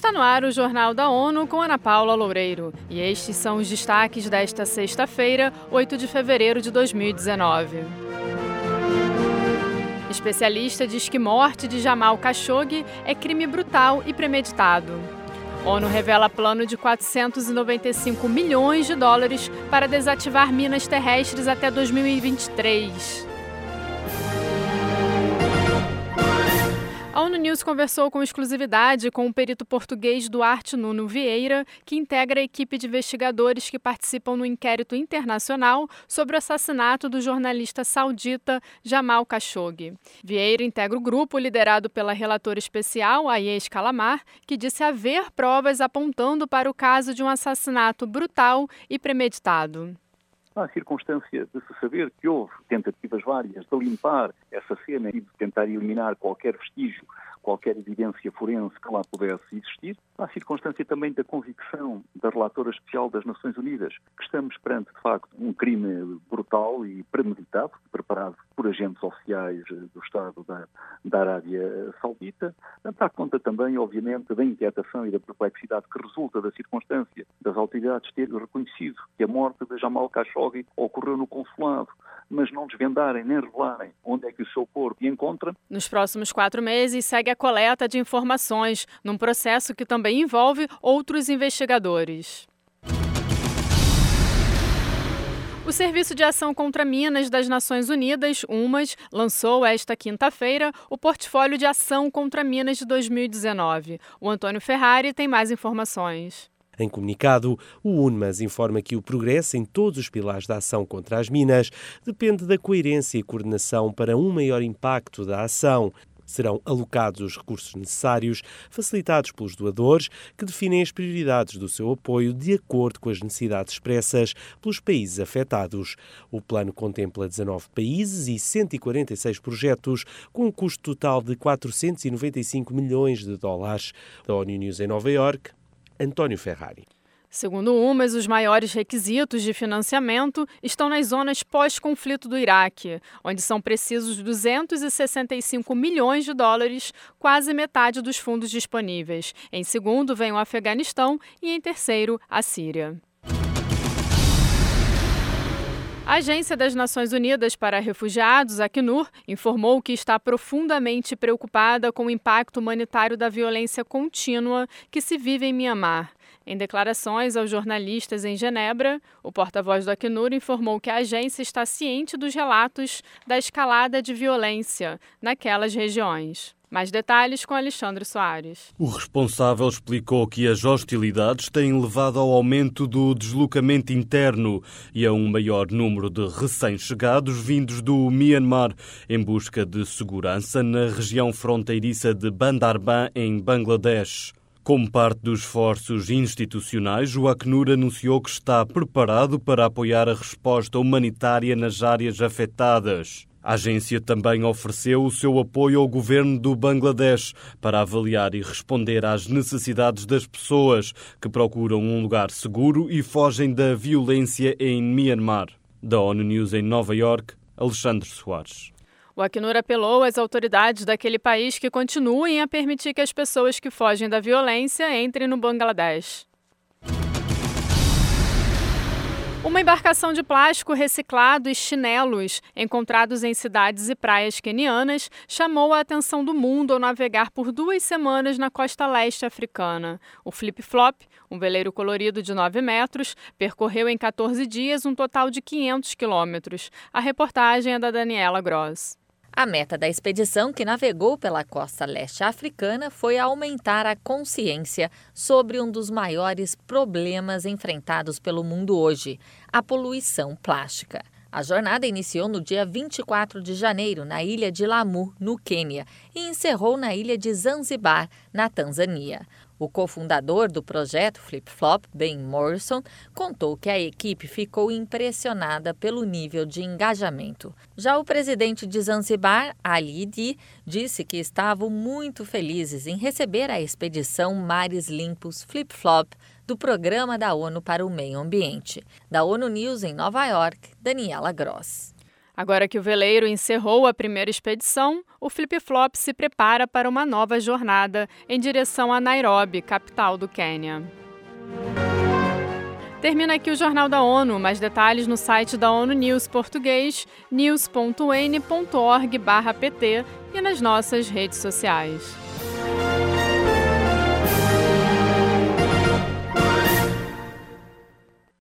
Está no ar o Jornal da ONU com Ana Paula Loureiro. E estes são os destaques desta sexta-feira, 8 de fevereiro de 2019. Especialista diz que morte de Jamal Khashoggi é crime brutal e premeditado. ONU revela plano de 495 milhões de dólares para desativar minas terrestres até 2023. A ONU News conversou com exclusividade com o perito português Duarte Nuno Vieira, que integra a equipe de investigadores que participam no inquérito internacional sobre o assassinato do jornalista saudita Jamal Khashoggi. Vieira integra o grupo liderado pela relatora especial Ayesha Calamar, que disse haver provas apontando para o caso de um assassinato brutal e premeditado. Há circunstância de se saber que houve tentativas várias de limpar essa cena e de tentar eliminar qualquer vestígio, qualquer evidência forense que lá pudesse existir. Há circunstância também da convicção da relatora especial das Nações Unidas que estamos perante, de facto, um crime brutal e premeditado, preparado por agentes oficiais do Estado da Arábia Saudita. Dá conta também, obviamente, da inquietação e da perplexidade que resulta da circunstância das autoridades terem reconhecido que a morte de Jamal Khashoggi ocorreu no consulado, mas não desvendarem nem revelarem onde é que o seu corpo se encontra. Nos próximos 4 meses, segue a coleta de informações, num processo que também envolve outros investigadores. O Serviço de Ação contra Minas das Nações Unidas, UNMAS, lançou esta quinta-feira o Portfólio de Ação contra Minas de 2019. O Antônio Ferrari tem mais informações. Em comunicado, o UNMAS informa que o progresso em todos os pilares da ação contra as minas depende da coerência e coordenação para um maior impacto da ação. Serão alocados os recursos necessários, facilitados pelos doadores, que definem as prioridades do seu apoio de acordo com as necessidades expressas pelos países afetados. O plano contempla 19 países e 146 projetos, com um custo total de 495 milhões de dólares. Da ONU News em Nova Iorque, António Ferrari. Segundo o UNMAS, os maiores requisitos de financiamento estão nas zonas pós-conflito do Iraque, onde são precisos 265 milhões de dólares, quase metade dos fundos disponíveis. Em segundo vem o Afeganistão e em terceiro a Síria. A Agência das Nações Unidas para Refugiados, Acnur, informou que está profundamente preocupada com o impacto humanitário da violência contínua que se vive em Mianmar. Em declarações aos jornalistas em Genebra, o porta-voz do Acnur informou que a agência está ciente dos relatos da escalada de violência naquelas regiões. Mais detalhes com Alexandre Soares. O responsável explicou que as hostilidades têm levado ao aumento do deslocamento interno e a um maior número de recém-chegados vindos do Myanmar em busca de segurança na região fronteiriça de Bandarban, em Bangladesh. Como parte dos esforços institucionais, o Acnur anunciou que está preparado para apoiar a resposta humanitária nas áreas afetadas. A agência também ofereceu o seu apoio ao governo do Bangladesh para avaliar e responder às necessidades das pessoas que procuram um lugar seguro e fogem da violência em Myanmar. Da ONU News em Nova Iorque, Alexandre Soares. O Acnur apelou às autoridades daquele país que continuem a permitir que as pessoas que fogem da violência entrem no Bangladesh. Uma embarcação de plástico reciclado e chinelos encontrados em cidades e praias quenianas chamou a atenção do mundo ao navegar por 2 semanas na costa leste africana. O Flip Flop, um veleiro colorido de 9 metros, percorreu em 14 dias um total de 500 quilômetros. A reportagem é da Daniela Gross. A meta da expedição, que navegou pela costa leste africana, foi aumentar a consciência sobre um dos maiores problemas enfrentados pelo mundo hoje, a poluição plástica. A jornada iniciou no dia 24 de janeiro, na ilha de Lamu, no Quênia, e encerrou na ilha de Zanzibar, na Tanzânia. O cofundador do projeto Flip Flop, Ben Morrison, contou que a equipe ficou impressionada pelo nível de engajamento. Já o presidente de Zanzibar, Ali Idi, disse que estavam muito felizes em receber a expedição Mares Limpos Flip Flop do Programa da ONU para o Meio Ambiente. Da ONU News em Nova Iorque, Daniela Gross. Agora que o veleiro encerrou a primeira expedição, o Flip-Flop se prepara para uma nova jornada em direção a Nairobi, capital do Quênia. Termina aqui o Jornal da ONU. Mais detalhes no site da ONU News português, news.un.org/pt e nas nossas redes sociais.